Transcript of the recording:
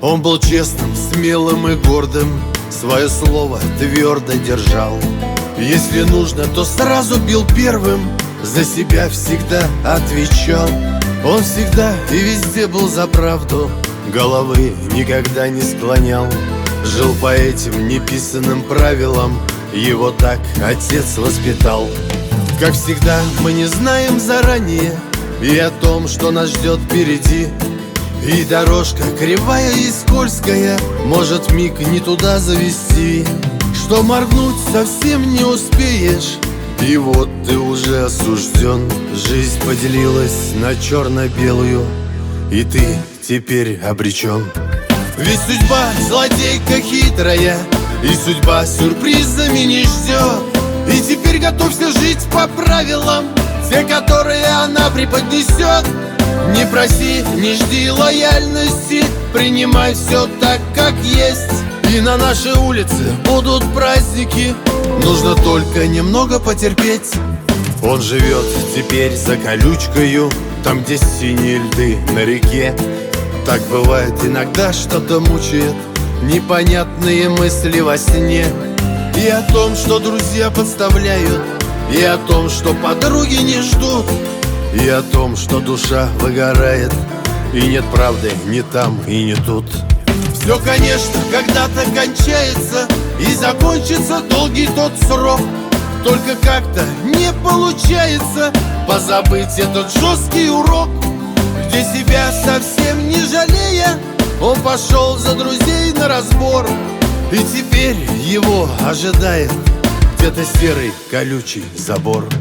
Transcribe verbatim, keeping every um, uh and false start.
Он был честным, смелым и гордым, свое слово твердо держал. Если нужно, то сразу бил первым, за себя всегда отвечал. Он всегда и везде был за правду, головы никогда не склонял. Жил по этим неписанным правилам, его так отец воспитал. Как всегда, мы не знаем заранее и о том, что нас ждет впереди. И дорожка кривая и скользкая может миг не туда завести, что моргнуть совсем не успеешь, и вот ты уже осужден. Жизнь поделилась на черно-белую, и ты теперь обречен. Ведь судьба злодейка хитрая, и судьба сюрпризами не ждет. И теперь готовься жить по правилам, те, которые она преподнесет. Не проси, не жди лояльности, принимай все так, как есть. И на нашей улице будут праздники, нужно только немного потерпеть. Он живет теперь за колючкою, там, где синие льды на реке. Так бывает иногда, что-то мучает, непонятные мысли во сне. И о том, что друзья подставляют, и о том, что подруги не ждут, и о том, что душа выгорает, и нет правды ни там и ни тут. Все, конечно, когда-то кончается, и закончится долгий тот срок. Только как-то не получается позабыть этот жесткий урок, где себя совсем не жалея, он пошел за друзей на разбор. И теперь его ожидает где-то серый колючий забор.